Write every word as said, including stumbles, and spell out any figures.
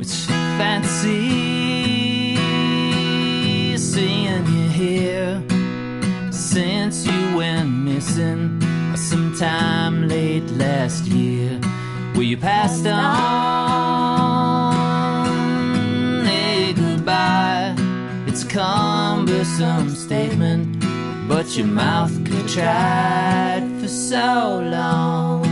It's fancy seeing you here since you went missing sometime late last year. Well, you passed on a goodbye. It's a cumbersome statement, but your mouth contrite for so long.